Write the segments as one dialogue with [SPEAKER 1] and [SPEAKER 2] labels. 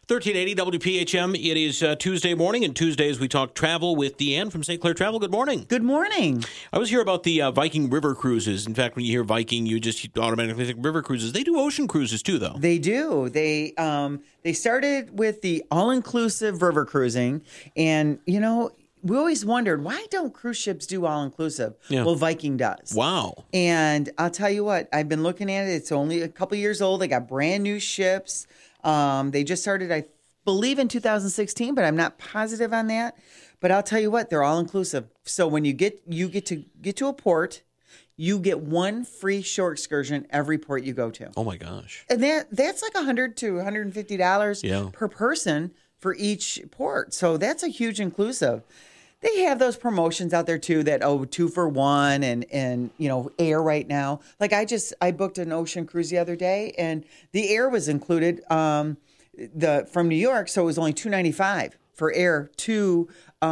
[SPEAKER 1] 1380 WPHM. It is Tuesday morning, and Tuesdays we talk travel with Deanne from St. Clair Travel. Good morning.
[SPEAKER 2] Good morning.
[SPEAKER 1] I was here about the Viking river cruises. In fact, when you hear Viking, you just automatically think river cruises. They do ocean cruises too, though.
[SPEAKER 2] They do. They started with the all-inclusive river cruising, and we always wondered, why don't cruise ships do all-inclusive?
[SPEAKER 1] Yeah.
[SPEAKER 2] Well, Viking does.
[SPEAKER 1] Wow.
[SPEAKER 2] And I'll tell you what, I've been looking at it. It's only a couple years old. They got brand new ships. They just started, I believe, in 2016, but I'm not positive on that. But I'll tell you what, they're all-inclusive. So when you get to a port, you get one free shore excursion every port you go to.
[SPEAKER 1] Oh, my gosh.
[SPEAKER 2] And that's like $100 to $150 per person for each port. So that's a huge inclusive. They have those promotions out there too that 2 for 1 and air right now. Like I booked an ocean cruise the other day and the air was included from New York, so it was only $295 for air to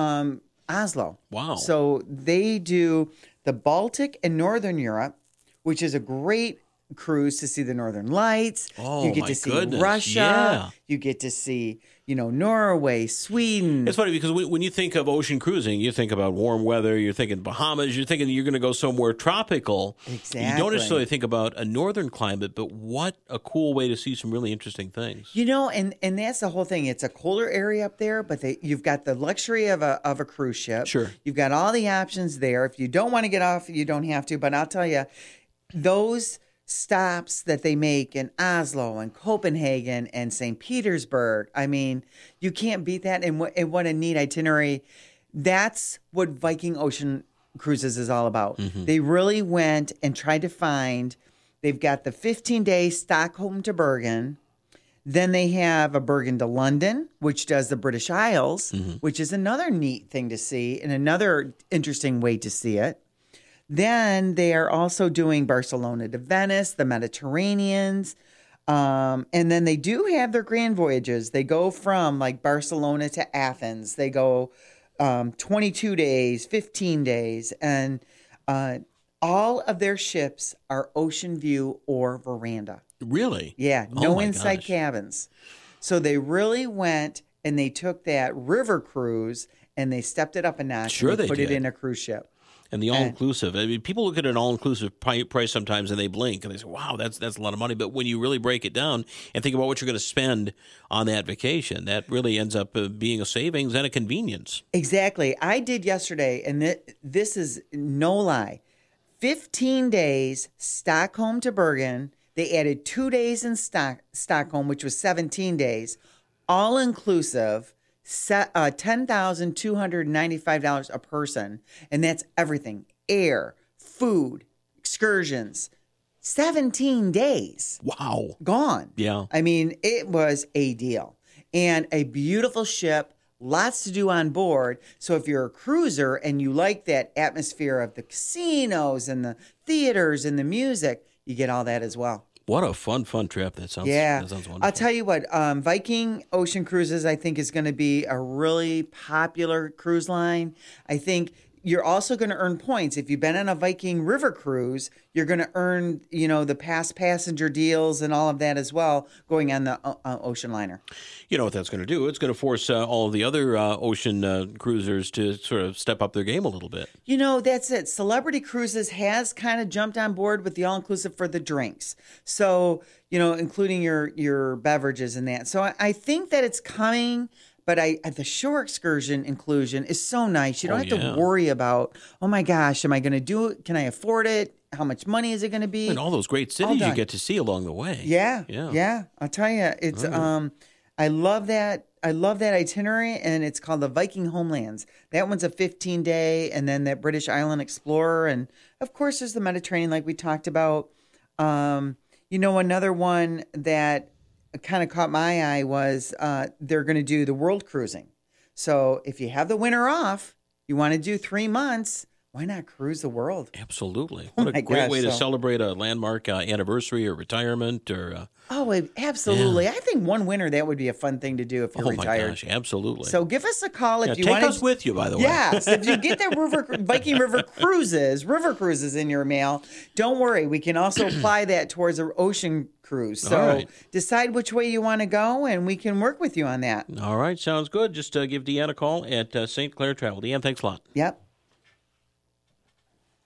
[SPEAKER 2] Oslo.
[SPEAKER 1] Wow.
[SPEAKER 2] So they do the Baltic and Northern Europe, which is a great cruise to see the Northern Lights.
[SPEAKER 1] Oh,
[SPEAKER 2] you get
[SPEAKER 1] my
[SPEAKER 2] to see
[SPEAKER 1] goodness.
[SPEAKER 2] Russia.
[SPEAKER 1] Yeah.
[SPEAKER 2] You get to see, Norway, Sweden.
[SPEAKER 1] It's funny because when you think of ocean cruising, you think about warm weather, you're thinking Bahamas, you're thinking you're going to go somewhere tropical.
[SPEAKER 2] Exactly.
[SPEAKER 1] You don't necessarily think about a northern climate, but what a cool way to see some really interesting things.
[SPEAKER 2] And that's the whole thing. It's a colder area up there, but you've got the luxury of a cruise ship.
[SPEAKER 1] Sure.
[SPEAKER 2] You've got all the options there. If you don't want to get off, you don't have to. But I'll tell you, those stops that they make in Oslo and Copenhagen and St. Petersburg, I mean, you can't beat that. And what a neat itinerary. That's what Viking Ocean Cruises is all about. Mm-hmm. They really went and tried to find, they've got the 15-day Stockholm to Bergen. Then they have a Bergen to London, which does the British Isles, which is another neat thing to see and another interesting way to see it. Then they are also doing Barcelona to Venice, the Mediterraneans. And then they do have their grand voyages. They go from like Barcelona to Athens. They go 22 days, 15 days. And all of their ships are ocean view or veranda.
[SPEAKER 1] Really?
[SPEAKER 2] Yeah,
[SPEAKER 1] Oh
[SPEAKER 2] no
[SPEAKER 1] my
[SPEAKER 2] inside
[SPEAKER 1] gosh.
[SPEAKER 2] cabins. So they really went and they took that river cruise and they stepped it up a notch.
[SPEAKER 1] Sure
[SPEAKER 2] and
[SPEAKER 1] they
[SPEAKER 2] put it
[SPEAKER 1] did.
[SPEAKER 2] in a cruise ship.
[SPEAKER 1] And the all-inclusive. I mean, people look at an all-inclusive price sometimes and they blink and they say, wow, that's a lot of money. But when you really break it down and think about what you're going to spend on that vacation, that really ends up being a savings and a convenience.
[SPEAKER 2] Exactly. I did yesterday, and this is no lie. 15 days, Stockholm to Bergen. They added 2 days in Stockholm, which was 17 days, all-inclusive. $10,295 a person, and that's everything: air, food, excursions. 17 days.
[SPEAKER 1] Wow.
[SPEAKER 2] Gone.
[SPEAKER 1] Yeah.
[SPEAKER 2] I mean, it was a deal. And a beautiful ship, lots to do on board. So if you're a cruiser and you like that atmosphere of the casinos and the theaters and the music, you get all that as well.
[SPEAKER 1] What a fun trip. That sounds wonderful.
[SPEAKER 2] I'll tell you what, Viking Ocean Cruises, I think, is going to be a really popular cruise line. I think you're also going to earn points. If you've been on a Viking river cruise, you're going to earn, the past passenger deals and all of that as well going on the ocean liner.
[SPEAKER 1] You know what that's going to do? It's going to force all of the other ocean cruisers to sort of step up their game a little bit.
[SPEAKER 2] That's it. Celebrity Cruises has kind of jumped on board with the all-inclusive for the drinks. So, including your beverages and that. So I think that it's coming. But the shore excursion inclusion is so nice. You don't have to worry about, oh my gosh, am I going to do it? Can I afford it? How much money is it going to be?
[SPEAKER 1] And all those great cities you get to see along the way.
[SPEAKER 2] Yeah. I'll tell you, it's I love that. I love that itinerary, and it's called the Viking Homelands. That one's a 15-day, and then that British Island Explorer, and of course there's the Mediterranean, like we talked about. Another one that kind of caught my eye was they're going to do the world cruising. So if you have the winter off, you want to do 3 months, why not cruise the world?
[SPEAKER 1] Absolutely.
[SPEAKER 2] Oh
[SPEAKER 1] What a
[SPEAKER 2] my
[SPEAKER 1] great
[SPEAKER 2] gosh,
[SPEAKER 1] way to
[SPEAKER 2] so-
[SPEAKER 1] celebrate a landmark anniversary or retirement or.
[SPEAKER 2] Absolutely. I think one winter that would be a fun thing to do if you're
[SPEAKER 1] Oh,
[SPEAKER 2] retired.
[SPEAKER 1] my gosh. Absolutely.
[SPEAKER 2] So give us a call if you
[SPEAKER 1] take
[SPEAKER 2] want
[SPEAKER 1] us with you, by the way.
[SPEAKER 2] Yes, if you get the Viking River cruises in your mail, don't worry. We can also apply that towards an ocean cruise. So
[SPEAKER 1] All right.
[SPEAKER 2] decide which way you want to go, and we can work with you on that.
[SPEAKER 1] All right. Sounds good. Just give Deanne a call at St. Clair Travel. Deanne, thanks a lot.
[SPEAKER 2] Yep.